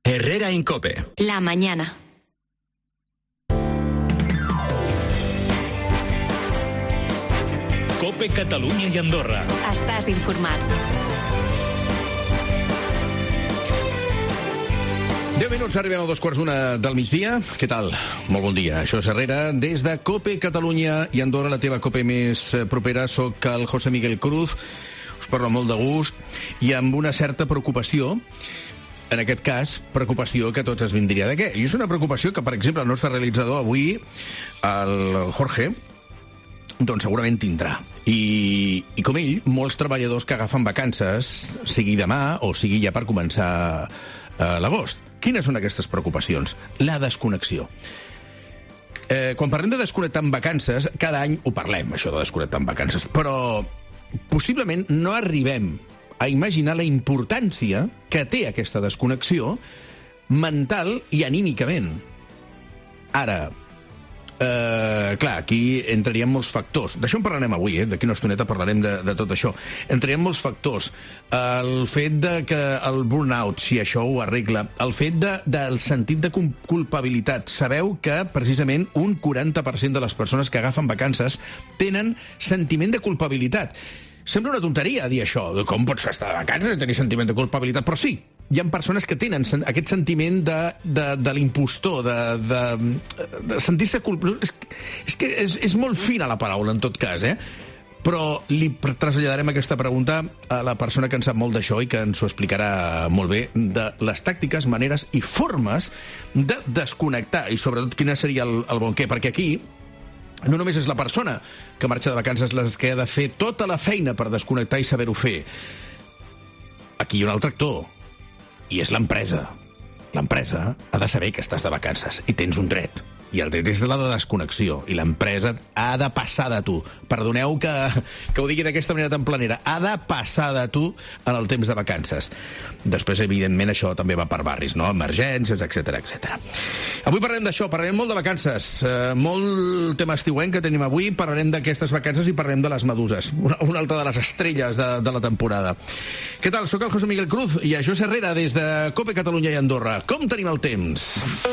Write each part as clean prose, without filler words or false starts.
Herrera en COPE. La mañana. COPE Catalunya i Andorra. Estàs informat. 10 minuts, arribem a 2:15 del migdia. Què tal? Molt bon dia. Això és Herrera. Des de COPE Catalunya i Andorra, la teva COPE més propera, soc el José Miguel Cruz. Us parlo molt de gust i amb una certa preocupació. En aquest cas, preocupació que a tots es vindria de què? I és una preocupació que, per exemple, el nostre realitzador avui, el Jorge, doncs segurament tindrà. I com ell, molts treballadors que agafen vacances, sigui demà o sigui ja per començar l'agost. Quines són aquestes preocupacions? La desconnexió. Quan parlem de desconnectar en vacances, cada any ho parlem, això de desconnectar en vacances, però possiblement no arribem a imaginar la importància que té aquesta desconnexió mental i anímicament. Ara, clar, aquí entraríem molts factors. D'això en parlarem avui, d'aquí una estoneta parlarem de tot això. Entraríem molts factors. El fet de que el burnout, si això ho arregla, el fet del sentit de culpabilitat. Sabeu que, precisament, un 40% de les persones que agafen vacances tenen sentiment de culpabilitat. Sembla una tonteria dir això. Com pots estar de vacances i tenir sentiment de culpabilitat? Però sí, hi ha persones que tenen aquest sentiment de l'impostor, de sentir-se culpable. És que és molt fina la paraula, en tot cas, Però li traslladarem aquesta pregunta a la persona que en sap molt d'això i que ens ho explicarà molt bé, de les tàctiques, maneres i formes de desconnectar, i sobretot quina seria el bon què, perquè aquí no només és la persona que marxa de vacances la que ha de fer tota la feina per desconnectar i saber-ho fer. Aquí hi ha un altre actor, i és l'empresa. L'empresa ha de saber que estàs de vacances i tens un dret. I el dret és la de desconnexió. I l'empresa ha de passar de tu. Perdoneu que ho digui d'aquesta manera tan planera. Ha de passar de tu en el temps de vacances. Després, evidentment, això també va per barris, no? Emergències, etc etc. Avui parlarem d'això, parlarem molt de vacances. Molt tema estiuenc que tenim avui. Parlarem d'aquestes vacances i parlarem de les meduses. Una altra de les estrelles de la temporada. Què tal? Soc el José Miguel Cruz i això és Herrera des de COPE Catalunya i Andorra. Com tenim el temps?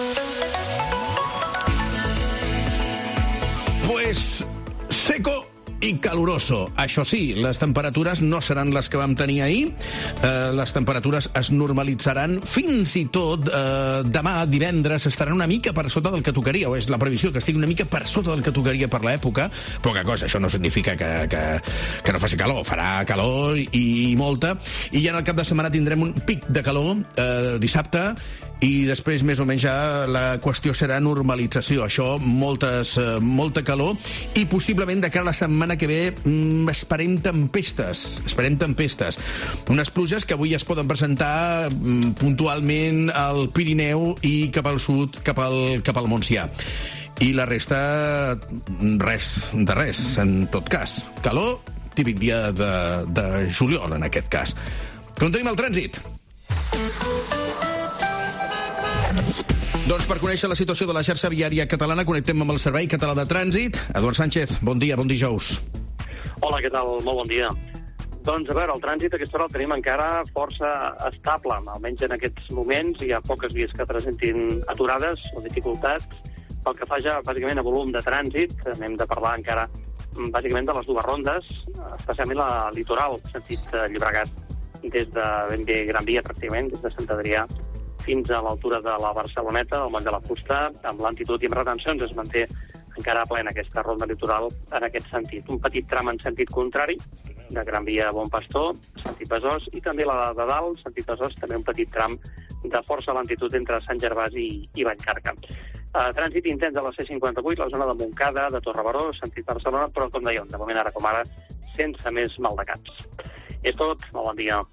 Pues seco i caluroso. Això sí, les temperatures no seran les que vam tenir ahir. Les temperatures es normalitzaran. Fins i tot demà, divendres, estaran una mica per sota del que tocaria, o és la previsió que estigui una mica per sota del que tocaria per l'època. Poca cosa, això no significa que no faci calor. Farà calor i molta. I ja en el cap de setmana tindrem un pic de calor dissabte, i després més o menys ja la qüestió serà normalització. Això, molta calor, i possiblement de cara a la setmana que ve esperem tempestes. Unes pluges que avui es poden presentar puntualment al Pirineu i cap al sud, cap al Montsià. I la resta, res, en tot cas. Calor, típic dia de juliol, en aquest cas. Com tenim el trànsit? Doncs per conèixer la situació de la xarxa viària catalana connectem amb el Servei Català de Trànsit. Eduard Sánchez, bon dia dijous. Hola, què tal? Molt bon dia. Doncs, a veure, el trànsit a aquesta hora el tenim encara força estable. Almenys en aquests moments hi ha poques vies que presentin aturades o dificultats. Pel que fa ja, bàsicament, a volum de trànsit, hem de parlar encara, bàsicament, de les dues rondes, especialment la litoral, sentit Llobregat, des de ben bé Gran Via, pràcticament, des de Sant Adrià, fins a l'altura de la Barceloneta, al Moll de la Fusta, amb lentitud i amb retencions es manté encara plena aquesta ronda litoral en aquest sentit. Un petit tram en sentit contrari, de Gran Via a Bon Pastor, sentit Besòs, i també la de dalt, sentit Besòs, també un petit tram de força lentitud entre Sant Gervasi i Vallcarca. Trànsit intens a la C58, la zona de Montcada, de Torrebaró, sentit Barcelona, però com dèiem, de moment ara com ara, sense més maldecaps. És tot, molt bon dia.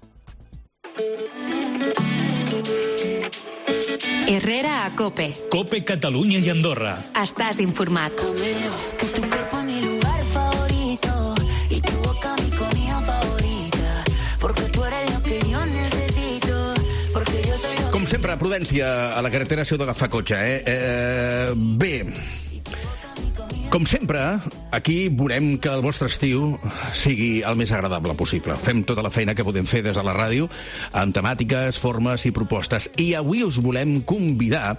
Herrera a COPE. COPE Catalunya i Andorra. Estàs informat. Que tu cuerpo es mi lugar favorito y tu boca mi comida favorita, porque tú eres lo que yo necesito, porque yo soy lo... Com sempre, prudència a la carretera si heu d'agafar cotxe, Bé, com sempre, aquí volem que el vostre estiu sigui el més agradable possible. Fem tota la feina que podem fer des de la ràdio, amb temàtiques, formes i propostes. I avui us volem convidar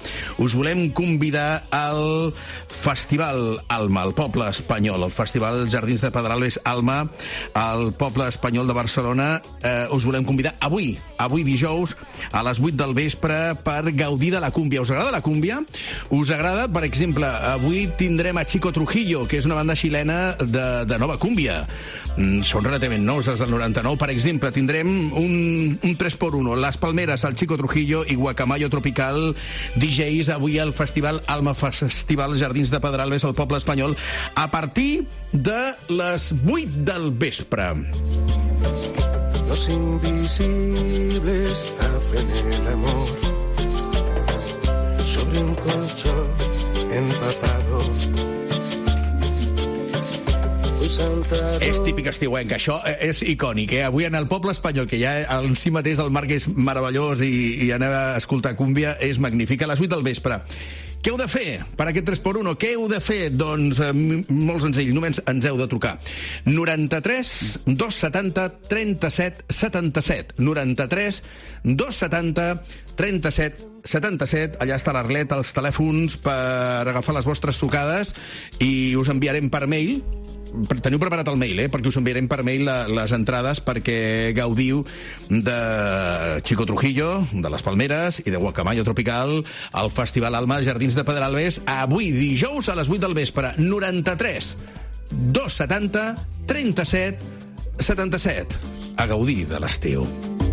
al Festival Alma, al poble espanyol, al Festival Jardins de Pedralbes Alma, al poble espanyol de Barcelona. Us volem convidar avui dijous, a les 8 del vespre, per gaudir de la cúmbia. Us agrada la cúmbia? Us agrada, per exemple, avui tindrem a Chico Trujillo, que és una banda xilena de nova cúmbia. Són relativament nous, des del 99. Per exemple, tindrem un 3x1, Les Palmeres, el Chico Trujillo i Guacamayo Tropical, DJs, avui al Festival Alma, Festival Jardins de Pedralbes, al poble espanyol, a partir de les 8 del vespre. Los invisibles hacen el amor sobre un colchón empapado. És típic estiuenc, això és icònic, eh? Avui en el poble espanyol, que ja en si mateix el marc és meravellós i anar a escoltar cúmbia és magnífic. A les 8 del vespre. Què heu de fer per aquest 3x1? Què heu de fer? Doncs molt senzill, només ens heu de trucar. 93 270 37 77. 93 270 37 77. Allà està l'Arlet, els telèfons per agafar les vostres trucades i us enviarem per mail. Teniu preparat el mail, perquè us enviarem per mail les entrades perquè gaudiu de Chico Trujillo, de Les Palmeres i de Guacamayo Tropical al Festival Alma Jardins de Pedralbes avui dijous a les 8 del vespre. 93 270 37 77. A gaudir de l'estiu.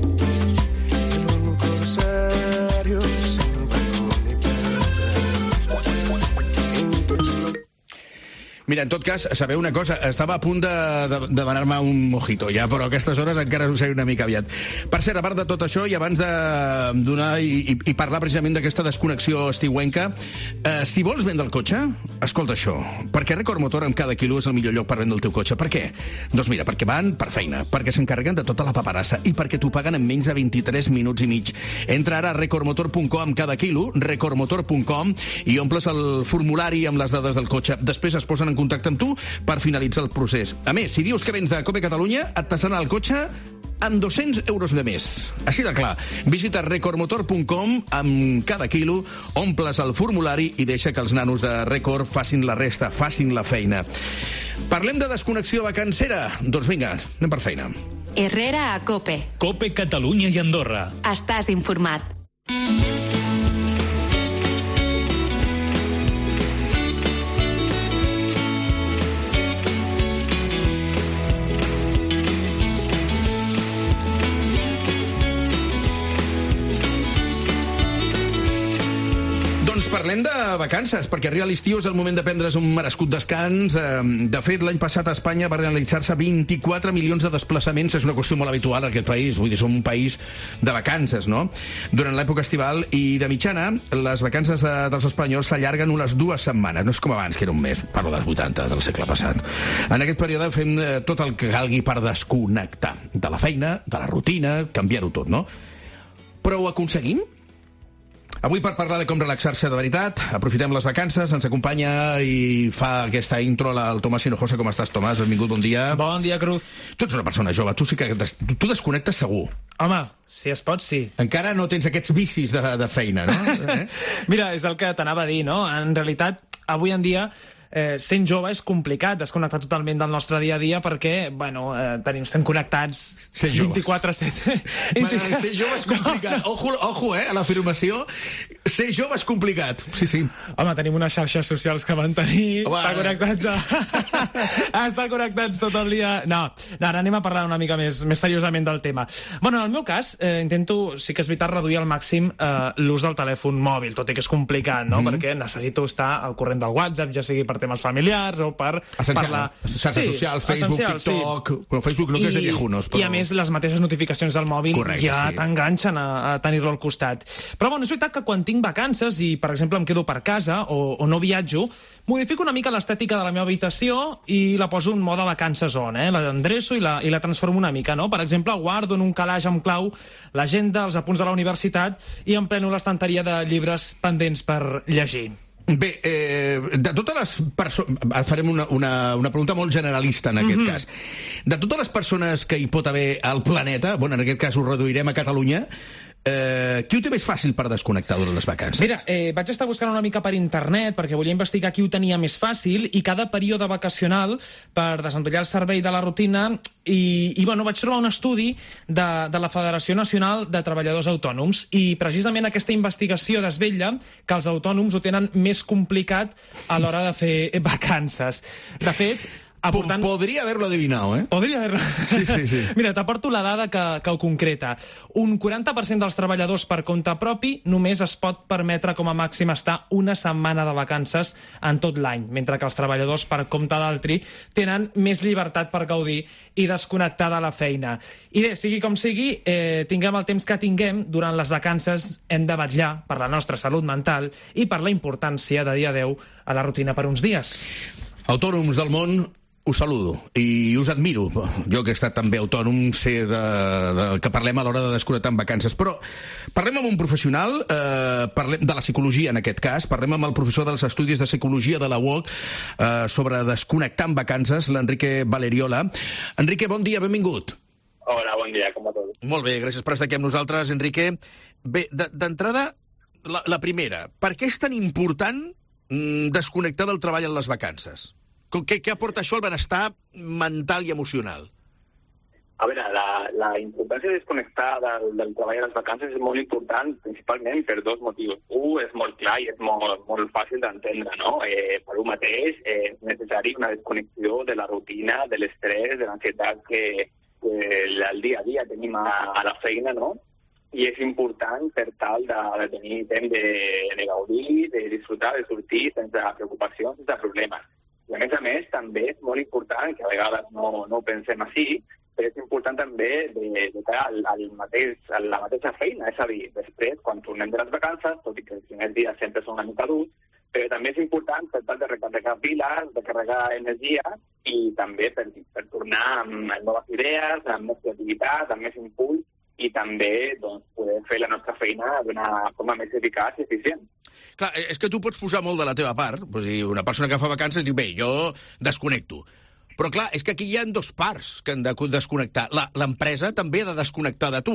Mira, en tot cas, sabeu una cosa, estava a punt de demanar-me un mojito ja, però a aquestes hores encara us seria una mica aviat. Per cert, a part de tot això, i abans de donar i parlar precisament d'aquesta desconnexió estiuenca, si vols vendre el cotxe, escolta això, perquè Record Motor amb cada quilo és el millor lloc per vendre el teu cotxe. Per què? Doncs mira, perquè van per feina, perquè s'encarreguen de tota la paperassa i perquè t'ho paguen en menys de 23 minuts i mig. Entra ara a recordmotor.com amb cada quilo, recordmotor.com, i omples el formulari amb les dades del cotxe. Després es posen en contacte amb tu per finalitzar el procés. A més, si dius que vens de Cope Catalunya, et tassaran el cotxe amb 200 euros de més. Així de clar. Visita recordmotor.com amb cada quilo, omples el formulari i deixa que els nanos de Record facin la resta, facin la feina. Parlem de desconnexió vacancera? Doncs vinga, anem per feina. Herrera a Cope. Cope Catalunya i Andorra. Estàs informat. Parlem de vacances, perquè arriba l'estiu, és el moment de prendre's un merescut descans. De fet, l'any passat a Espanya va realitzar-se 24 milions de desplaçaments. És una qüestió molt habitual en aquest país. Vull dir, som un país de vacances, no? Durant l'època estival i de mitjana, les vacances dels espanyols s'allarguen unes 2 setmanes. No és com abans, que era un mes. Parlo dels 80, del segle passat. En aquest període fem tot el que calgui per desconnectar de la feina, de la rutina, canviar-ho tot, no? Però ho aconseguim? Avui, per parlar de com relaxar-se de veritat, aprofitem les vacances, ens acompanya i fa aquesta intro el Tomàs Hinojosa. Com estàs, Tomàs? Benvingut, bon dia. Bon dia, Cruz. Tu ets una persona jove, tu sí que tu desconnectes segur. Home, si es pot, sí. Encara no tens aquests vicis de feina, no? Mira, és el que t'anava a dir, no? En realitat, avui en dia, sent jove és complicat desconnectar totalment del nostre dia a dia perquè, bueno, estem connectats 24/7. Ser jove és complicat. Ojo, a l'afirmació. Ser jove és complicat. Sí, sí. Home, tenim unes xarxes socials que mantenir, estar connectats tot el dia. No, ara anem a parlar una mica més seriosament del tema. Bueno, en el meu cas, intento, sí que és veritat, reduir al màxim l'ús del telèfon mòbil, tot i que és complicat, no? Perquè necessito estar al corrent del WhatsApp, ja sigui per temes familiars o per parlar... Xarxes socials, Facebook, TikTok... Sí. Però Facebook no, que és de viejunos. I a més, les mateixes notificacions del mòbil t'enganxen a tenir-lo al costat. Però bueno, és veritat que quan tinc vacances i, per exemple, em quedo per casa o no viatjo, modifico una mica l'estètica de la meva habitació i la poso en mode vacances l'endreço i la transformo una mica, no? Per exemple, guardo en un calaix amb clau l'agenda, els apunts de la universitat i empleno l'estanteria de llibres pendents per llegir. Bé, de totes les persones... Farem una pregunta molt generalista, en aquest cas. De totes les persones que hi pot haver al planeta, bueno, en aquest cas ho reduirem a Catalunya, qui ho té més fàcil per desconnectar durant les vacances? Mira, vaig estar buscant una mica per internet perquè volia investigar qui ho tenia més fàcil i cada període vacacional per desenrotllar el servei de la rutina i bueno, vaig trobar un estudi de la Federació Nacional de Treballadors Autònoms i precisament aquesta investigació desvetlla que els autònoms ho tenen més complicat a l'hora de fer vacances. De fet, Podria haver-lo adivinat, eh? Podria haver-lo... Sí. Mira, t'aporto la dada que ho concreta. Un 40% dels treballadors per compte propi només es pot permetre com a màxim estar una setmana de vacances en tot l'any, mentre que els treballadors per compte d'altri tenen més llibertat per gaudir i desconnectar de la feina. I bé, sigui com sigui, tinguem el temps que tinguem, durant les vacances hem de vetllar per la nostra salut mental i per la importància de dia a 10 a la rutina per uns dies. Autònoms del món, us saludo i us admiro. Jo que he estat també autònom sé del que parlem a l'hora de desconnectar en vacances. Però parlem amb un professional, parlem de la psicologia en aquest cas, parlem amb el professor dels estudis de psicologia de la UOC sobre desconnectar en vacances, l'Enrique Valeriola. Enrique, bon dia, benvingut. Hola, bon dia, com va tot? Molt bé, gràcies per estar aquí amb nosaltres, Enrique. Bé, d'entrada, la primera, per què és tan important desconnectar del treball en les vacances? Què aporta això al benestar mental i emocional? A veure, la importància de desconnectar del treball a les vacances és molt important, principalment per dos motius. Un, és molt clar i és molt fàcil d'entendre, no? Per un mateix, és necessari una desconnexió de la rutina, de l'estrès, de l'ansietat que el dia a dia tenim a la feina, no? I és important per tal de tenir temps de gaudir, de disfrutar, de sortir sense preocupacions, sense problemes. I a més, també és molt important, que a vegades no ho pensem així, però és important també de cara a la mateixa feina. És a dir, després, quan tornem de les vacances, tot i que els primers dies sempre són una mica durs, però també és important per tal de recarregar piles, de carregar energia i també per tornar amb noves idees, amb més creativitat, amb més impuls i també poder fer la nostra feina d'una forma més eficaç i eficient. Clar, és que tu pots posar molt de la teva part. Una persona que fa vacances diu, bé, jo desconnecto. Però clar, és que aquí hi ha dos parts que han de desconnectar. L'empresa també ha de desconnectar de tu.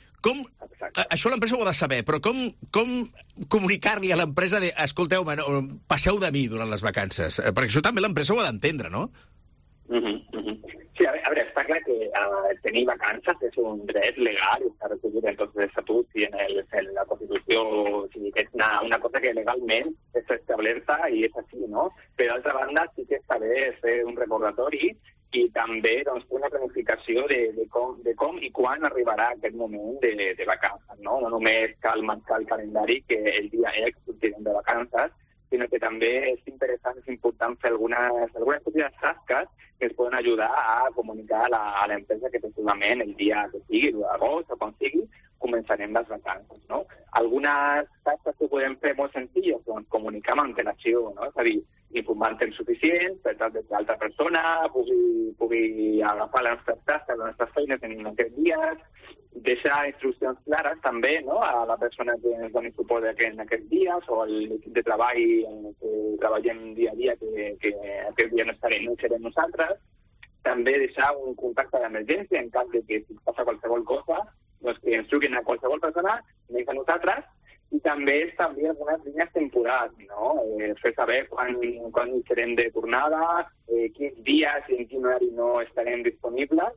Això l'empresa ho ha de saber, però com comunicar-li a l'empresa de, escolteu, passeu de mi durant les vacances? Perquè això també l'empresa ho ha d'entendre, no? Sí, a veure, està clar que tenir vacances és un dret legal i està recollit en tots els estatuts i en la Constitució. O sigui, és una cosa que legalment és establerta i és així, no? Per altra banda, sí que està bé fer un recordatori i també una planificació de com i quan arribarà aquest moment de vacances, no? No només cal marcar el calendari que el dia X sortirem de vacances, sinó que també és interessant, és important fer algunes petites tasques que ens poden ajudar a comunicar a l'empresa que efectivament el dia que sigui, l'agost o quan sigui, començarem les vacances, no? Algunes tasques que podem fer molt senzilles, comunicar amb antelació, no? És a dir, informar en temps suficient per tal que l'altra persona pugui agafar les nostres tasques, les nostres feines en aquests dies, deixar instruccions clares també, no?, a la persona que ens doni suport en aquests dies o a l'equip de treball en què treballem dia a dia que aquest dia no serem nosaltres. També deixar un contacte d'emergència en cas de que si passa qualsevol cosa, que ens truquin a qualsevol persona, menys a nosaltres, i també establir algunes línies temporals, no? Fer saber quan serem de tornada, quins dies i en quin horari no estarem disponibles,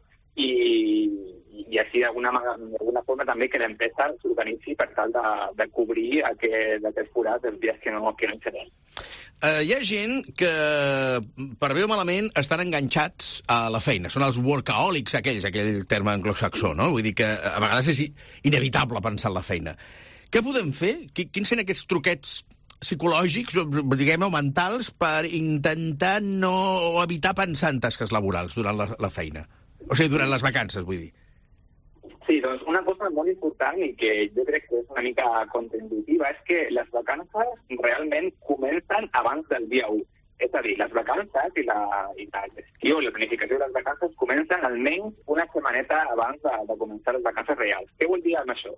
i així d'alguna forma també que l'empresa s'organitzi per tal de cobrir aquest forat dels dies que no hi serem. Hi ha gent que, per bé o malament, estan enganxats a la feina. Són els workaholics aquell terme anglosaxó, no? Vull dir que a vegades és inevitable pensar en la feina. Què podem fer? Quins són aquests truquets psicològics, diguem-ne, o mentals, per intentar no evitar pensar en tasques laborals durant la feina? O sigui, durant les vacances, vull dir. Sí, doncs una cosa molt important i que jo crec que és una mica contraintuitiva és que les vacances realment comencen abans del dia 1. És a dir, les vacances i la gestió i la planificació de les vacances comencen almenys una setmaneta abans de començar les vacances reals. Què vol dir amb això?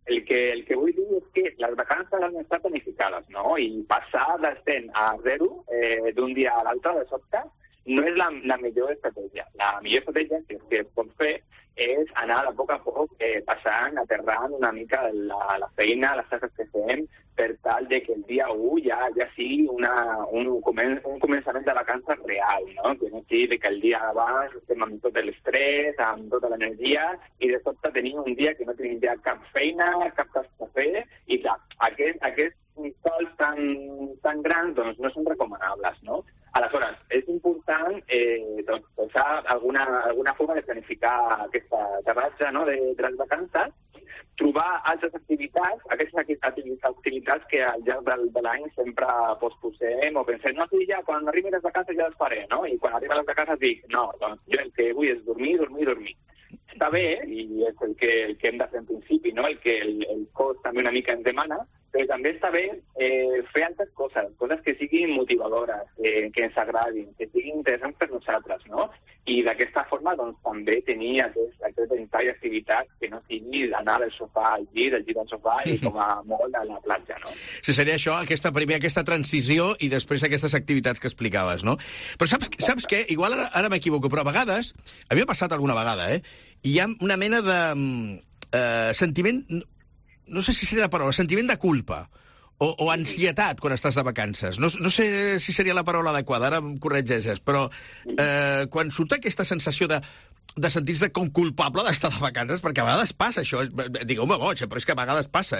el que vull dir és que les vacances han estat planificades, no? I passar d'estem a 0 d'un dia a l'altre, de sobte, no és la millor estratègia. La millor estratègia que pots fer és anar de poc a poc passant, aterrant una mica la feina, les tasques que fem, per tal de que el dia 1 ja sigui un començament de vacances real, no? Que no sigui que el dia abans estem amb tot l'estrès, amb tota l'energia, i de sobte tenim un dia que no tenim ja cap feina, cap tasca a fer, i clar, aquests sols tan grans doncs, no són recomanables, no? Aleshores, és important posar alguna forma de planificar aquesta aterratge, no, de les vacances, trobar altres activitats, aquestes activitats que al llarg de l'any sempre posposem o pensem, no, sí, ja, quan arribi les vacances ja les faré, no? I quan arriben les vacances dic, no, doncs jo el que vull és dormir. Està bé, i és el que hem de fer en principi, no? El que el cos també una mica ens demana, però també està bé fer altres coses que siguin motivadores, que ens agradin, que siguin interessants per nosaltres, no? I d'aquesta forma, doncs, també tenir aquest ventall d'activitats que no sigui anar del sofà al llit, del llit al sofà i com a molt a la platja, no? Sí, seria això, aquesta transició i després aquestes activitats que explicaves, no? Però saps què? Igual ara m'equivoco, però a vegades, a mi m'ha passat alguna vegada, hi ha una mena de sentiment, no sé si seria la paraula, sentiment de culpa o ansietat quan estàs de vacances. No sé si seria la paraula adequada, ara em corregeixes, però quan surt aquesta sensació de sentir-se com culpable d'estar de vacances, perquè a vegades passa això, digueu-me boig, però és que a vegades passa,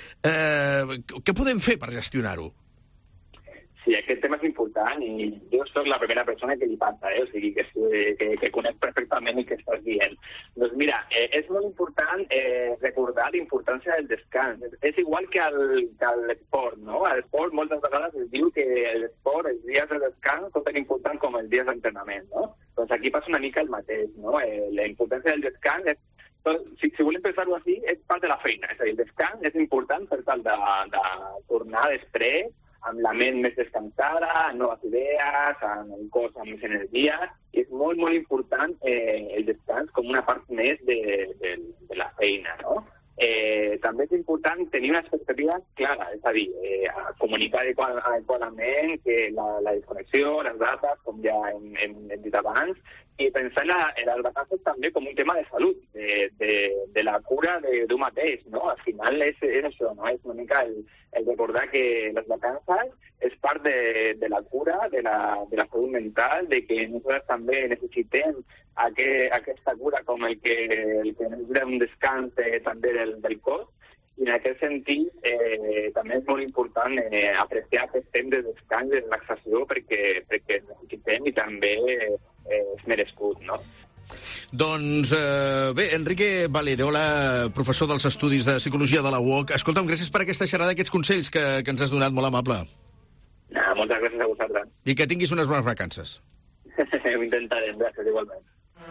què podem fer per gestionar-ho? Sí, aquest tema és important i jo soc la primera persona que li passa, o sigui, que conec perfectament el que estàs dient. Doncs mira, és molt important recordar la importància del descans. És igual que l'esport, no? A l'esport moltes vegades es diu que l'esport, els dies de descans, són tan importants com els dies d'entrenament, no? Doncs aquí passa una mica el mateix, no? La importància del descans és si volem pensar-ho així, és part de la feina. És a dir, el descans és important per tal de tornar després amb la ment més descansada, amb noves idees, amb el cos amb més energia. I és molt, molt important el descans com una part més de la feina, no? També és important tenir una expectativa clara, és a dir, comunicar adequadament que la desconnexió, les dates, com ja hem dit abans, i pensar en les vacances també com un tema de salut, de la cura d'un mateix, no? Al final és això, no? És una mica el recordar que les vacances és part de la cura, de la salut mental, de que nosaltres també necessitem aquesta cura com el que necessita un descans també del cos, i en aquest sentit també és molt important apreciar aquest temps de descans i de relaxació perquè necessitem i també és merescut, no? Doncs bé, Enrique Valerola, professor dels Estudis de Psicologia de la UOC. Escolta'm, gràcies per aquesta xerrada, aquests consells que ens has donat, molt amable. Moltes gràcies a vosaltres. I que tinguis unes bones vacances. Ho intentarem, gràcies igualment.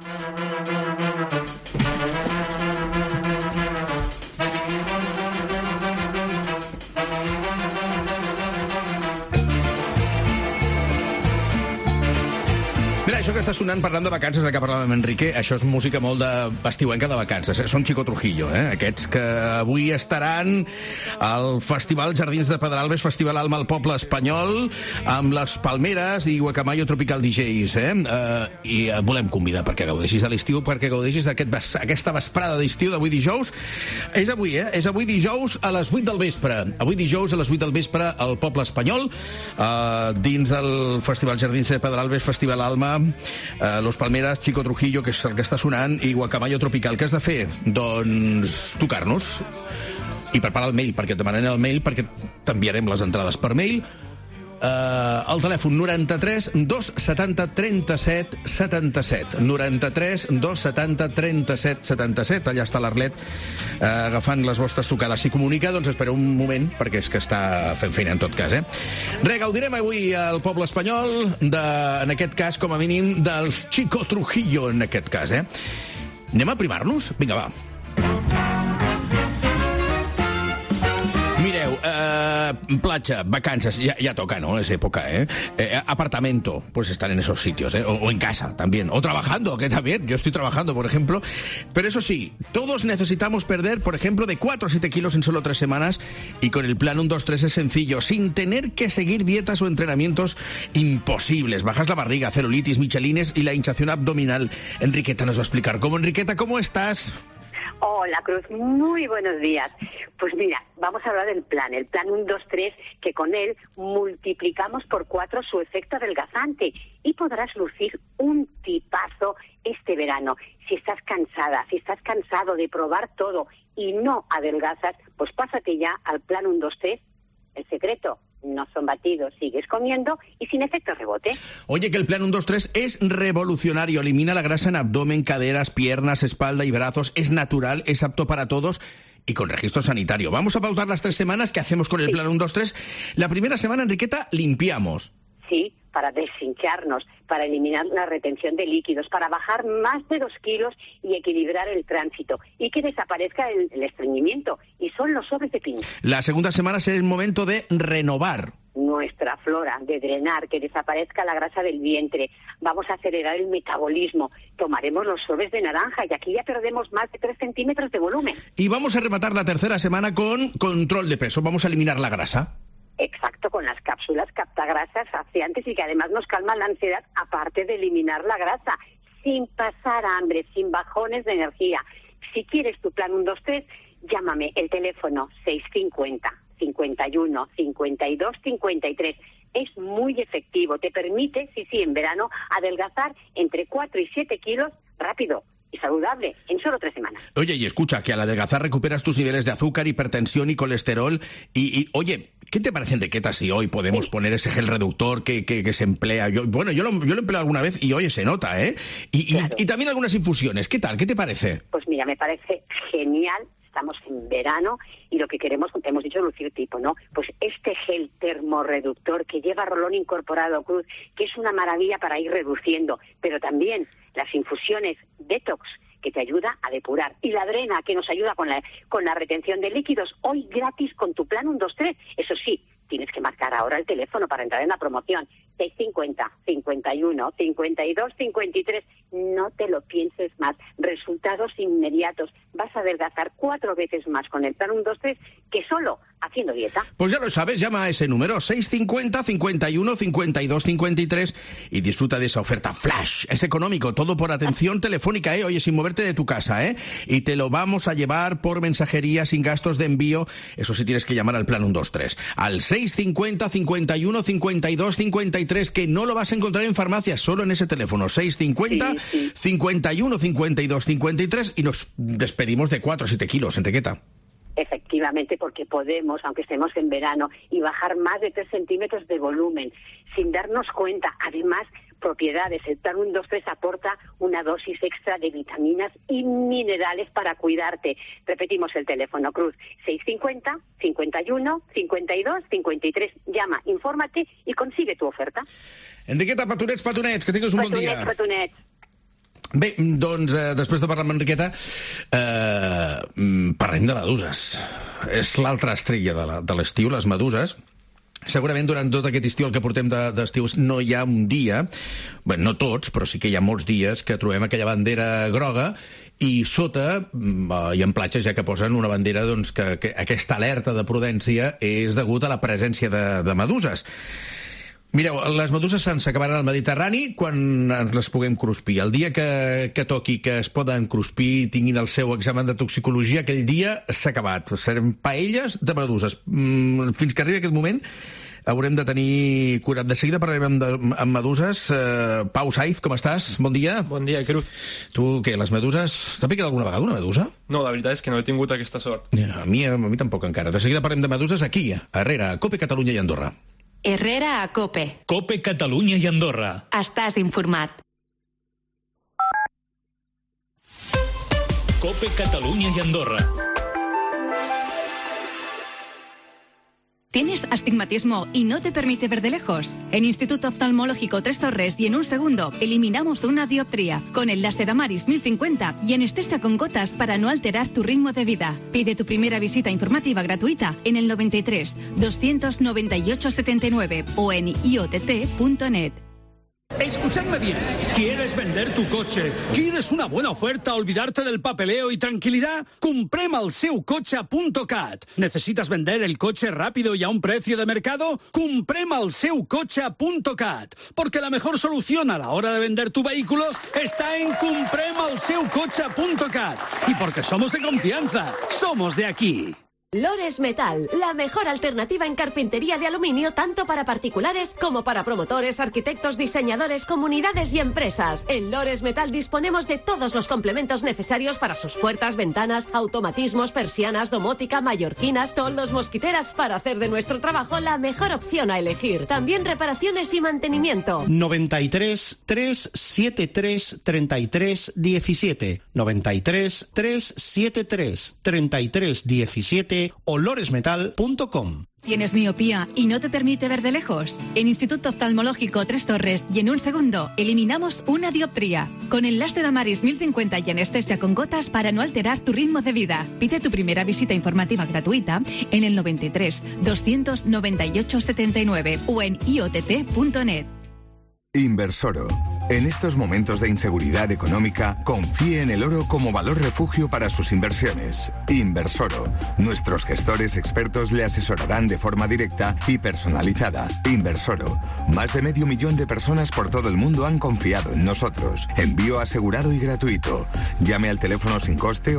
Mira, això que està sonant parlant de vacances, de què parlàvem amb Enrique, això és música molt estiuenca de vacances. Són Chico Trujillo, aquests que avui estaran al Festival Jardins de Pedralbes, Festival Alma al Poble Espanyol, amb les Palmeres i Guacamayo Tropical DJs. I volem convidar perquè gaudeixis de l'estiu, perquè gaudeixis d'aquesta vesprada d'estiu d'avui dijous. És avui, És avui dijous a les 8 del vespre. Avui dijous a les 8 del vespre al Poble Espanyol, dins del Festival Jardins de Pedralbes, Festival Alma, Los Palmeras, Chico Trujillo, que és el que està sonant, i Guacamayo Tropical. Què has de fer? Doncs tocar-nos i preparar el mail, perquè et demanarem el mail, perquè t'enviarem les entrades per mail. El telèfon 93 270 37 77 93 270 37 77. Allà està l'Arlet agafant les vostres trucades. Si comunica, doncs espereu un moment, perquè és que està fent feina en tot cas, gaudirem avui al poble espanyol en aquest cas, com a mínim, dels Chico Trujillo, en aquest cas, Anem a primar-nos? Vinga, va. Mireu, Mireu, platja, vacances, ya toca, ¿no? Es época, ¿eh? Apartamento, pues están en esos sitios, ¿eh? O en casa también, o trabajando, que también, yo estoy trabajando, por ejemplo. Pero eso sí, todos necesitamos perder, por ejemplo, de 4 a 7 kilos en solo 3 semanas, y con el plan 1, 2, 3 es sencillo, sin tener que seguir dietas o entrenamientos imposibles. Bajas la barriga, celulitis, michelines y la hinchación abdominal. Enriqueta nos va a explicar cómo. Enriqueta, ¿cómo estás? Hola, Cruz, muy buenos días. Pues mira, vamos a hablar del plan 1, 2, 3, que con él multiplicamos por 4 su efecto adelgazante y podrás lucir un tipazo este verano. Si estás cansada, si estás cansado de probar todo y no adelgazas, pues pásate ya al plan 1, 2, 3. El secreto: no son batidos, sigues comiendo y sin efecto rebote. Oye, que el plan 1, 2, 3 es revolucionario. Elimina la grasa en abdomen, caderas, piernas, espalda y brazos. Es natural, es apto para todos y con registro sanitario. Vamos a pautar las 3 semanas que hacemos con el plan 1, 2, 3. La primera semana, Enriqueta, limpiamos. Sí, para deshincharnos, para eliminar la retención de líquidos, para bajar más de 2 kilos y equilibrar el tránsito y que desaparezca el estreñimiento. Y son los sobres de piña. La segunda semana será el momento de renovar nuestra flora, de drenar, que desaparezca la grasa del vientre. Vamos a acelerar el metabolismo. Tomaremos los sobres de naranja y aquí ya perdemos más de 3 centímetros de volumen. Y vamos a rematar la tercera semana con control de peso. Vamos a eliminar la grasa. Exacto, con las cápsulas captagrasas saciantes y que además nos calman la ansiedad, aparte de eliminar la grasa, sin pasar hambre, sin bajones de energía. Si quieres tu plan 1, 2, 3, llámame, el teléfono 650 51 52 53. Es muy efectivo, te permite, sí, en verano, adelgazar entre 4 y 7 kilos rápido y saludable en solo 3 semanas. Oye, y escucha, que al adelgazar recuperas tus niveles de azúcar, hipertensión y colesterol. Y oye, ¿qué te parece, Enriqueta, si hoy podemos poner ese gel reductor que se emplea? Yo lo he empleado alguna vez y oye, se nota, ¿eh? Y también algunas infusiones. ¿Qué tal? ¿Qué te parece? Pues mira, me parece genial. Estamos en verano y lo que queremos, hemos dicho, lucir tipo, ¿no? Pues este gel termorreductor que lleva rolón incorporado, Cruz, que es una maravilla para ir reduciendo, pero también las infusiones detox, que te ayuda a depurar, y la drena, que nos ayuda con la retención de líquidos, hoy gratis con tu plan 1, 2, 3. Eso sí, tienes que marcar ahora el teléfono para entrar en la promoción. 650 51 52 53. No te lo pienses más. Resultados inmediatos. Vas a adelgazar 4 veces más con el plan 1, 2, 3 que solo haciendo dieta. Pues ya lo sabes, llama a ese número 650 51 52 53 y disfruta de esa oferta flash. Es económico, todo por atención telefónica, oye, sin moverte de tu casa, y te lo vamos a llevar por mensajería sin gastos de envío. Eso sí, tienes que llamar al plan 1, 2, 3 al 650 51 52 53, que no lo vas a encontrar en farmacias, solo en ese teléfono 650 51 52 53, y nos despedimos de 4 a 7 kilos, Enriqueta. Efectivamente, porque podemos, aunque estemos en verano, y bajar más de 3 centímetros de volumen, sin darnos cuenta. Además, propiedades. El plan 1, 2, 3 aporta una dosis extra de vitaminas y minerales para cuidarte. Repetimos el teléfono, Cruz, 650 51 52 53. Llama, infórmate y consigue tu oferta. Enriqueta, petonets, que tinguis un bon dia. Petonets. Bé, doncs, després de parlar amb Enriqueta, parlem de meduses. És l'altra estrella de l'estiu, les meduses. Segurament durant tot aquest estiu, el que portem d'estiu, no hi ha un dia, bé, no tots, però sí que hi ha molts dies que trobem aquella bandera groga i sota hi ha platges ja que posen una bandera, doncs, que aquesta alerta de prudència és degut a la presència de meduses. Mireu, les meduses s'acabaran al Mediterrani quan les puguem cruspir. El dia que toqui que es poden cruspir, tinguin el seu examen de toxicologia, aquell dia s'ha acabat. Serem paelles de meduses. Fins que arribi aquest moment haurem de tenir curat. De seguida parlarem amb meduses. Pau Saiz, com estàs? Bon dia. Bon dia, Cruz. Tu, què, les meduses... T'ha picat alguna vegada una medusa? No, la veritat és que no he tingut aquesta sort. A mi tampoc encara. De seguida parlem de meduses aquí, a Herrera, a COPE, Catalunya i Andorra. Herrera a COPE. COPE, Catalunya i Andorra. Estàs informat. COPE, Catalunya i Andorra. ¿Tienes astigmatismo y no te permite ver de lejos? En Instituto Oftalmológico Tres Torres y en un segundo eliminamos una dioptría con el láser Amaris 1050 y anestesia con gotas para no alterar tu ritmo de vida. Pide tu primera visita informativa gratuita en el 93 298 79 o en iott.net. Escuchadme bien. ¿Quieres vender tu coche? ¿Quieres una buena oferta, olvidarte del papeleo y tranquilidad? Compremalseucotxe.cat. ¿Necesitas vender el coche rápido y a un precio de mercado? Compremalseucotxe.cat. Porque la mejor solución a la hora de vender tu vehículo está en Compremalseucotxe.cat. Y porque somos de confianza, somos de aquí. Lores Metal, la mejor alternativa en carpintería de aluminio tanto para particulares como para promotores, arquitectos, diseñadores, comunidades y empresas. En Lores Metal disponemos de todos los complementos necesarios para sus puertas, ventanas, automatismos, persianas, domótica, mallorquinas, toldos, mosquiteras, para hacer de nuestro trabajo la mejor opción a elegir. También reparaciones y mantenimiento. 93 373 33 17 93 373 33 17 o loresmetal.com. ¿Tienes miopía y no te permite ver de lejos? En Instituto Oftalmológico Tres Torres y en un segundo eliminamos una dioptría con el láser Amaris 1050 y anestesia con gotas para no alterar tu ritmo de vida. Pide tu primera visita informativa gratuita en el 93 298 79 o en iott.net. Inversoro. En estos momentos de inseguridad económica, confíe en el oro como valor refugio para sus inversiones. Inversoro. Nuestros gestores expertos le asesorarán de forma directa y personalizada. Inversoro. Más de 500.000 de personas por todo el mundo han confiado en nosotros. Envío asegurado y gratuito. Llame al teléfono sin coste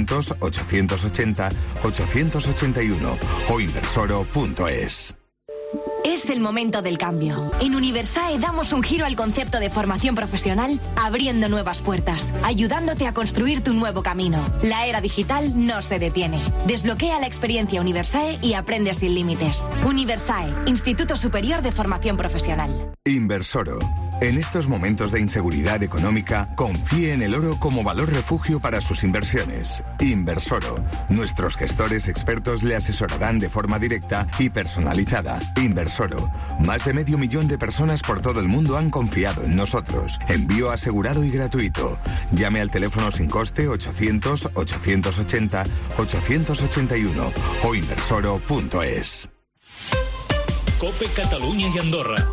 800-880-881 o inversoro.es. Es el momento del cambio. En Universae damos un giro al concepto de formación profesional, abriendo nuevas puertas, ayudándote a construir tu nuevo camino. La era digital no se detiene. Desbloquea la experiencia Universae y aprende sin límites. Universae, Instituto Superior de Formación Profesional. Inversoro. En estos momentos de inseguridad económica, confíe en el oro como valor refugio para sus inversiones. Inversoro. Nuestros gestores expertos le asesorarán de forma directa y personalizada. Inversoro. Más de 500.000 de personas por todo el mundo han confiado en nosotros. Envío asegurado y gratuito. Llame al teléfono sin coste 800-880-881 o inversoro.es. COPE Catalunya y Andorra.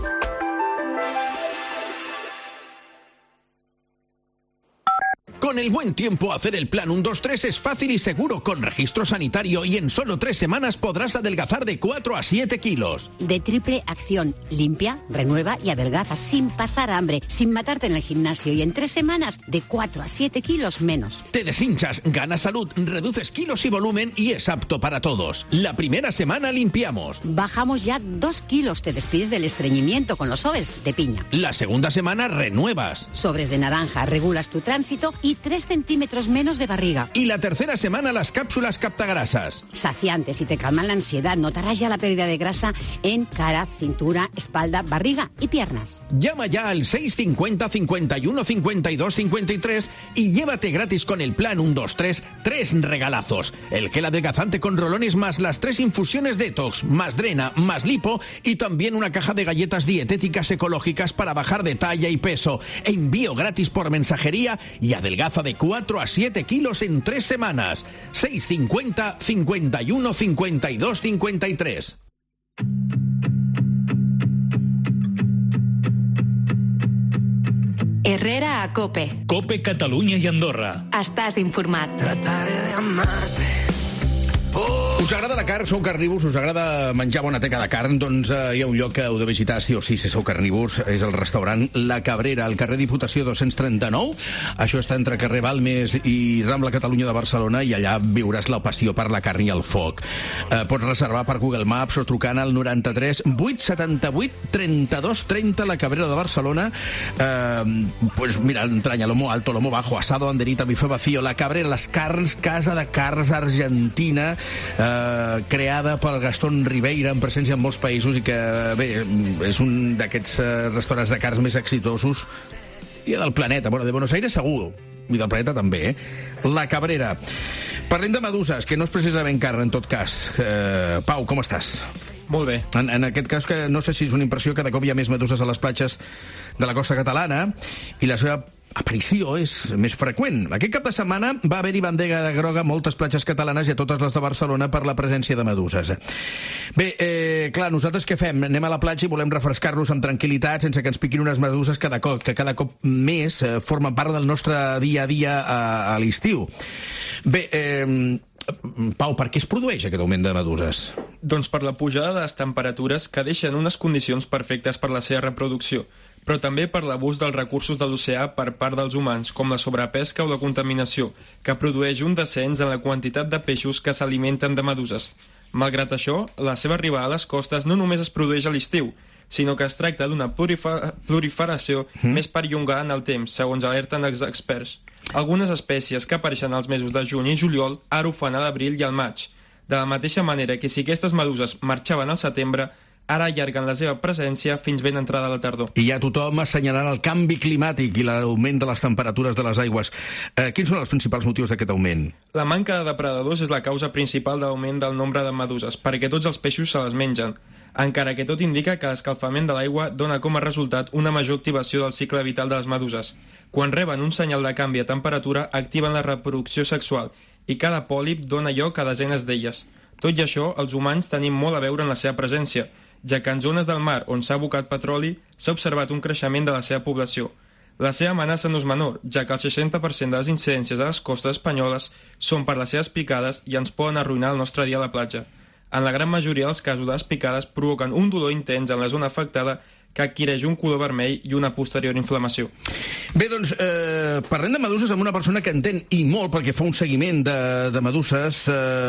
Con el buen tiempo, hacer el plan 1-2-3 es fácil y seguro, con registro sanitario, y en solo 3 semanas podrás adelgazar de 4 a 7 kilos. De triple acción: limpia, renueva y adelgaza sin pasar hambre, sin matarte en el gimnasio, y en 3 semanas de 4 a 7 kilos menos. Te deshinchas, ganas salud, reduces kilos y volumen y es apto para todos. La primera semana limpiamos. Bajamos ya 2 kilos, te despides del estreñimiento con los sobres de piña. La segunda semana renuevas. Sobres de naranja, regulas tu tránsito y 3 centímetros menos de barriga. Y la tercera semana las cápsulas captagrasas. Saciantes y te calman la ansiedad. Notarás ya la pérdida de grasa en cara, cintura, espalda, barriga y piernas. Llama ya al 650 51 52 53 y llévate gratis con el plan 1-2-3 3 regalazos. El gel adelgazante con rolones más las 3 infusiones detox, más drena, más lipo y también una caja de galletas dietéticas ecológicas para bajar de talla y peso. Envío gratis por mensajería y adelgaza de 4 a 7 kilos en 3 semanas. 650 51 52 53. Herrera a COPE. COPE Catalunya i Andorra. Estàs informat. Trataré de amarte. Us agrada la carn? Sou carnívors? Us agrada menjar bona teca de carn? Doncs hi ha un lloc que heu de visitar sí o sí si sou carnívors. És el restaurant La Cabrera, al carrer Diputació 239. Això està entre carrer Balmes i Rambla Catalunya de Barcelona, i allà viuràs la passió per la carn i el foc. Pots reservar per Google Maps o trucant al 93 878 32 30 La Cabrera de Barcelona. Pues mira, entranya, lomo alto, lomo bajo, asado, anderita, bife vacío. La Cabrera, les carns, casa de carns argentina, creada pel Gastón Ribeira, en presència en molts països, i que, bé, és un d'aquests restaurants de carns més exitosos i del planeta. Bueno, de Buenos Aires segur, i del planeta també, La Cabrera. Parlem de meduses, que no és precisament carn en tot cas. Pau, com estàs? Molt bé. En aquest cas, que no sé si és una impressió, cada cop hi ha més meduses a les platges de la costa catalana i la seva aparició és més freqüent. Aquest cap de setmana va haver-hi bandera groga a moltes platges catalanes i a totes les de Barcelona per la presència de meduses. Bé, clar, nosaltres què fem? Anem a la platja i volem refrescar-nos amb tranquil·litat sense que ens piquin unes meduses que cada cop més formen part del nostre dia a dia a l'estiu. Bé, Pau, per què es produeix aquest augment de meduses? Doncs per la pujada de les temperatures que deixen unes condicions perfectes per la seva reproducció, però també per l'abús dels recursos de l'oceà per part dels humans, com la sobrepesca o la contaminació, que produeix un descens en la quantitat de peixos que s'alimenten de meduses. Malgrat això, la seva arribada a les costes no només es produeix a l'estiu, sinó que es tracta d'una proliferació més perllongada en el temps, segons alerten els experts. Algunes espècies que apareixen als mesos de juny i juliol ara ho fan a l'abril i al maig. De la mateixa manera que si aquestes meduses marxaven al setembre, ara allarguen la seva presència fins ben entrada la tardor. I ja tothom assenyalant el canvi climàtic i l'augment de les temperatures de les aigües. Quins són els principals motius d'aquest augment? La manca de depredadors és la causa principal de l'augment del nombre de meduses, perquè tots els peixos se les mengen, encara que tot indica que l'escalfament de l'aigua dona com a resultat una major activació del cicle vital de les meduses. Quan reben un senyal de canvi de temperatura, activen la reproducció sexual i cada pòlip dona lloc a desenes d'elles. Tot i això, els humans tenim molt a veure en la seva presència, ja que en zones del mar on s'ha abocat petroli s'ha observat un creixement de la seva població. La seva amenaça no és menor, ja que el 60% de les incidències a les costes espanyoles són per les seves picades i ens poden arruïnar el nostre dia a la platja. En la gran majoria dels casos de les picades provoquen un dolor intens en la zona afectada que adquireix un color vermell i una posterior inflamació. Bé, doncs, parlem de meduses amb una persona que entén i molt perquè fa un seguiment de meduses.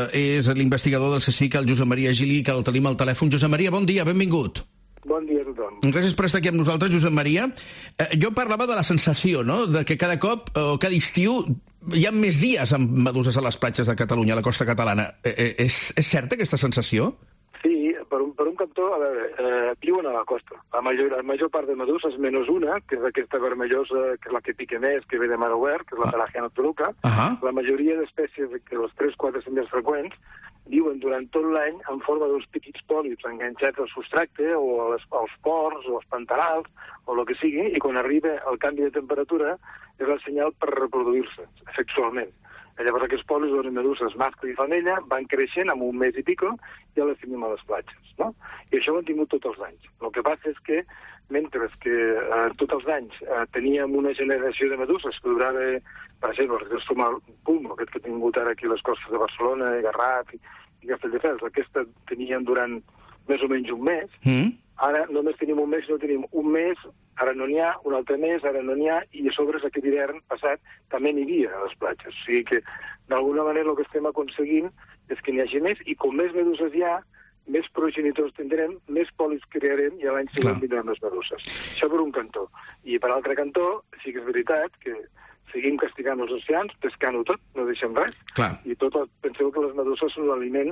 És l'investigador del CSIC, el Josep Maria Gili, que el tenim al telèfon. Josep Maria, bon dia, benvingut. Bon dia a tothom. Gràcies per estar aquí amb nosaltres, Josep Maria. Jo parlava de la sensació, no?, de que cada cop o cada estiu hi ha més dies amb meduses a les platges de Catalunya, a la costa catalana. És certa aquesta sensació? Sí, per un cantó, a veure, viuen a la costa. La major part de meduses, menys una, que és aquesta vermellosa, que és la que pica més, que ve de mar obert, que és la Pelagiana toluca. La majoria d'espècies, que les 3-4 són més freqüents, viuen durant tot l'any en forma d'uns petits pòlips enganxats al substracte o als pors o als pantanals o el que sigui, i quan arriba el canvi de temperatura és el senyal per reproduir-se sexualment. Llavors aquests pòlips donen meduses mascle i femella, van creixent amb un mes i pico i ja les tenim a les platges, no? I això ho hem tingut tots els anys. El que passa és que mentre que tots els anys teníem una generació de meduses que durava, per exemple, el Ristoma pulmo, aquest que he tingut ara aquí a les costes de Barcelona, Garraf i Castelldefels, aquesta teníem durant més o menys un mes. Ara només tenim un mes, no tenim un mes, ara no n'hi ha, un altre mes, ara no n'hi ha, i a sobre aquest hivern passat també n'hi havia a les platges. O sigui que, d'alguna manera, el que estem aconseguint és que n'hi hagi més, i com més meduses hi ha, més progenitors tindrem, més pòlips crearem, i a l'any següent vindran les meduses. Això per un cantó. I per l'altre cantó, sí que és veritat que seguim castigant els oceans, pescant-ho tot, no deixem res, i penseu que les meduses són un aliment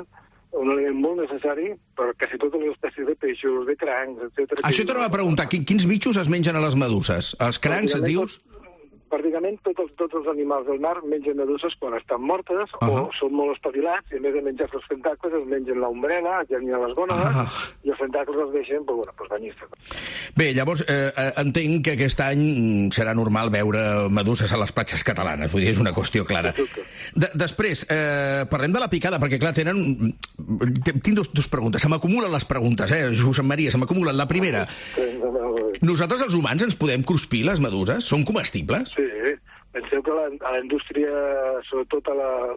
molt necessari per quasi totes les espècies de peixos, de crancs, etc. Això t'ho va preguntar, quins bitxos es mengen a les meduses? Els crancs, dius? Pràcticament tots els animals del mar mengen meduses quan estan mortes o són molt espavilats, i a més de menjar els tentacles es mengen l'ombrela, ja n'hi ha les gònades, i els tentacles els deixen, banyistes. Bé, llavors, entenc que aquest any serà normal veure meduses a les platges catalanes, vull dir, és una qüestió clara. Després, parlem de la picada, perquè clar, tinc dues preguntes, se m'acumulen les preguntes, Josep Maria, se m'acumulen. La primera, nosaltres els humans ens podem cruspir les meduses? Són comestibles? Sí, penseu que a la indústria, sobretot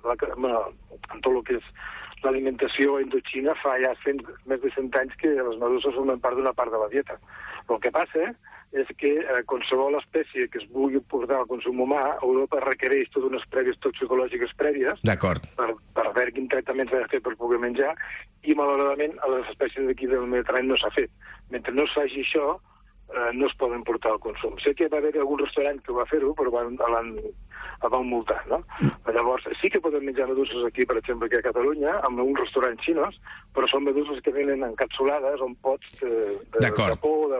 en tot el que és l'alimentació indoxina, fa ja més de 100 anys que les meduses formen part d'una part de la dieta. El que passa és que qualsevol espècie que es vulgui portar al consum humà, Europa requereix totes unes prèvies toxicològiques prèvies per veure quin tractament s'ha de fer per poder menjar, i malauradament a les espècies d'aquí del Mediterrani no s'ha fet. Mentre no es faci això, no es poden portar al consum. Sé que va haver algun restaurant que va fer-ho, però el van multar, no? Llavors, sí que podem menjar meduses aquí, per exemple, aquí a Catalunya, amb un restaurant xinos, però són meduses que venen encapsulades en pots de capó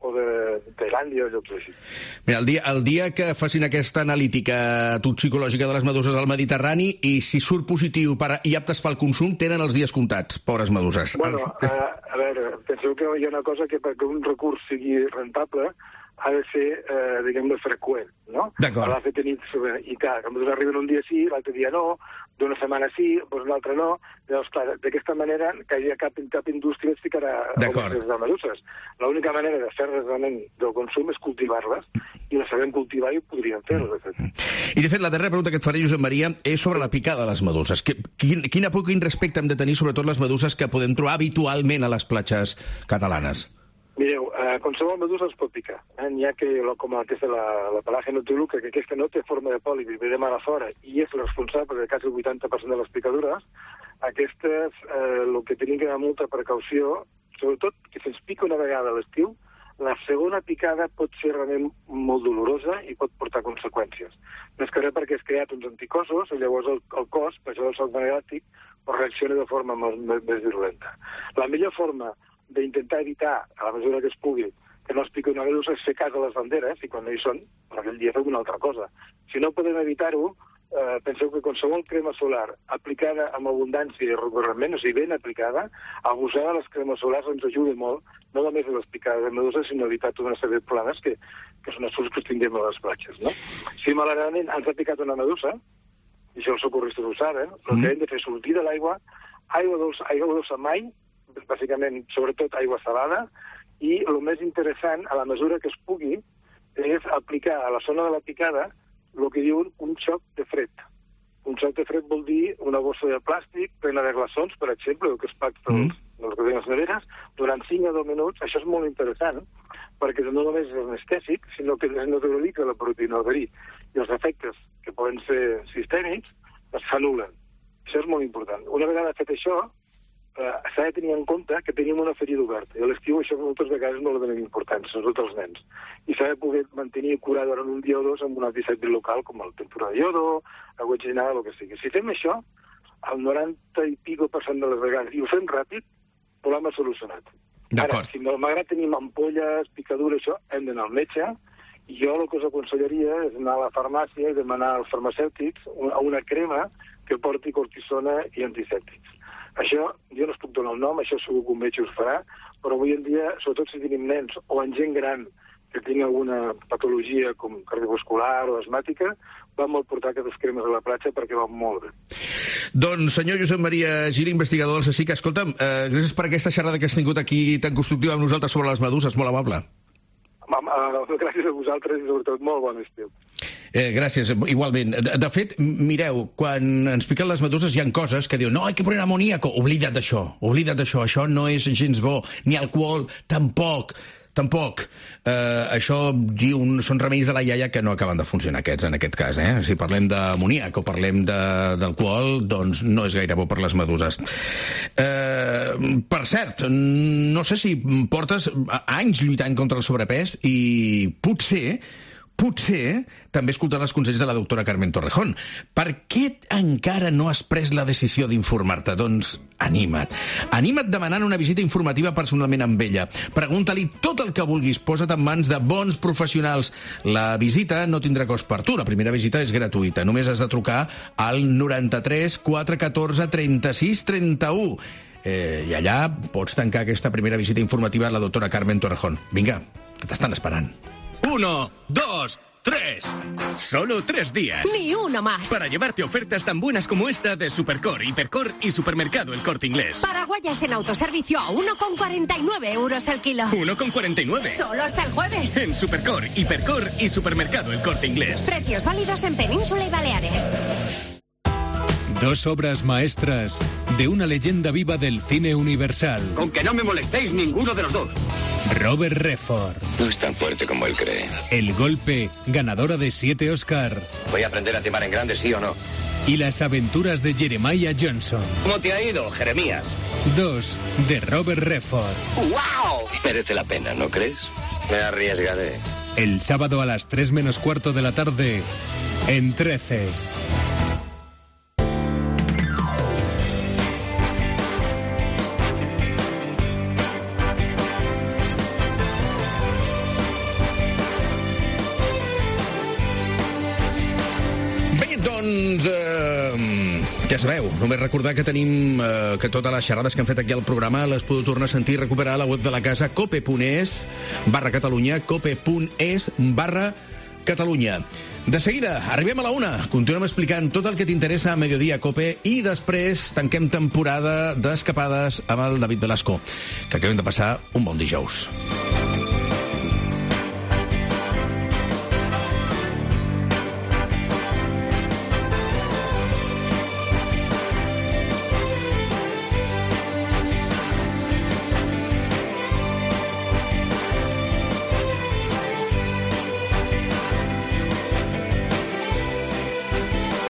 o de Tailàndia o llocs així. Mira, el dia que facin aquesta analítica toxicològica de les meduses al Mediterrani i si surt positiu i aptes pel consum, tenen els dies comptats, pobres meduses. Bueno, a veure, penseu que hi ha una cosa que perquè un recurs sigui rentable ha de ser, diguem-ne, freqüent, no? D'acord. L'ha de tenir, i clar, que meduses arriben un dia sí, l'altre dia no, d'una setmana sí, doncs una altra no. Llavors, clar, d'aquesta manera, que hi ha cap indústria es ficarà a comerç de meduses. L'única manera de fer realment del consum és cultivar-les, i les sabem cultivar i ho podríem fer, de fet. I, de fet, la darrera pregunta que et faré, Josep Maria, és sobre la picada de les meduses. Quina por, quin respecte hem de tenir, sobretot les meduses que podem trobar habitualment a les platges catalanes? Mireu, qualsevol medusa es pot picar. N'hi ha que, com aquesta, la Pelagia noctiluca, que aquesta no té forma de pòlip i ve de mar a fora i és responsable de quasi el 80% de les picadures, aquestes, el que tenim que dar molta precaució, sobretot que se'ns pica una vegada a l'estiu, la segona picada pot ser realment molt dolorosa i pot portar conseqüències. Més que res perquè has creat uns anticossos i llavors el cos, per això del soc magnètic, reacciona de forma més virulenta. La millor forma d'intentar evitar, a la mesura que es pugui, que no es piqui una medusa és fer cas a les banderes, i quan no hi són, aquell dia fem una altra cosa. Si no podem evitar-ho, penseu que qualsevol crema solar aplicada amb abundància i recurrentment, o sigui, ben aplicada, abusar de les cremes solars ens ajuda molt, no només a les picades de medusa, sinó a evitar tota una sèrie de problemes que són els que tinguem a les platges, no? Si malauradament ens ha picat una medusa, i això els socorristes ho saben, el que hem de fer és sortir de l'aigua, aigua dolça mai, bàsicament, sobretot aigua salada, i el més interessant, a la mesura que es pugui, és aplicar a la zona de la picada el que diuen un xoc de fred. Un xoc de fred vol dir una bossa de plàstic plena de glaçons, per exemple, el que es pack dels que tenen les neveres, durant 5 a 10 minuts. Això és molt interessant, perquè no només és anestèsic, sinó que es neutralitza la proteïna del verí. I els efectes, que poden ser sistèmics, es s'anulen. Això és molt important. Una vegada fet això, s'ha de tenir en compte que tenim una ferida oberta. I a l'estiu això moltes vegades no la donem importància, sobretot els nens. I s'ha de poder mantenir curar durant un dia o dos amb un antisèptic local, com el tempura de iodo, agua oxigenada, el que sigui. Si fem això, el 90 i pico % de les vegades, i ho fem ràpid, el problema solucionat. Ara, si malgrat tenim ampolles, picadures, això, hem d'anar al metge, i jo el que us aconsellaria és anar a la farmàcia i demanar als farmacèutics una crema que porti cortisona i antisèptics. Això, jo no es puc donar el nom, això segur que un metge us farà, però avui en dia, sobretot si tenim nens o en gent gran que tingui alguna patologia com cardiovascular o asmàtica, va molt portar aquestes cremes a la platja perquè van molt bé. Doncs, senyor Josep Maria Gil, investigador del CSIC, escolta'm, gràcies per aquesta xerrada que has tingut aquí tan constructiva amb nosaltres sobre les meduses, molt amable. Gràcies a vosaltres i sobretot molt bon estiu. Gràcies, igualment. De fet, mireu, quan ens piquen les meduses hi ha coses que diuen no, hay que poner amoníaco. Oblida't d'això, això no és gens bo, ni alcohol, tampoc. Això són remeis de la iaia que no acaben de funcionar aquests, en aquest cas. Si parlem d'amoníac o parlem d'alcohol, doncs no és gaire bo per les meduses. Per cert, no sé si portes anys lluitant contra el sobrepès i potser també escoltant els consells de la doctora Carmen Torrejón. Per què encara no has pres la decisió d'informar-te? Doncs anima't. Anima't demanant una visita informativa personalment amb ella. Pregunta-li tot el que vulguis. Posa't en mans de bons professionals. La visita no tindrà cost per tu. La primera visita és gratuïta. Només has de trucar al 93 414 36 31. I allà pots tancar aquesta primera visita informativa a la doctora Carmen Torrejón. Vinga, que t'estan esperant. 1, 2, 3. Solo 3 días. Ni uno más. Para llevarte ofertas tan buenas como esta de Supercor, Hipercor y Supermercado El Corte Inglés. Paraguayas en autoservicio a 1,49 euros el kilo. 1,49. Solo hasta el jueves. En Supercor, Hipercor y Supermercado El Corte Inglés. Precios válidos en Península y Baleares. Dos obras maestras de una leyenda viva del cine universal. Con que no me molestéis ninguno de los dos. Robert Redford. No es tan fuerte como él cree. El golpe, ganadora de 7 Oscar. Voy a aprender a timar en grande, ¿sí o no? Y las aventuras de Jeremiah Johnson. ¿Cómo te ha ido, Jeremías? 2 de Robert Redford. ¡Wow! Merece la pena, ¿no crees? Me arriesgaré. El sábado a las 3 menos cuarto de la tarde en 13. Doncs, ja sabeu, només recordar que tenim que totes les xerrades que hem fet aquí al programa les podeu tornar a sentir i recuperar a la web de la casa cope.es/Catalunya, cope.es/Catalunya. De seguida, arribem a la 1. Continuem explicant tot el que t'interessa a Mediodía Cope i després tanquem temporada d'escapades amb el David Velasco, que acabem de passar un bon dijous.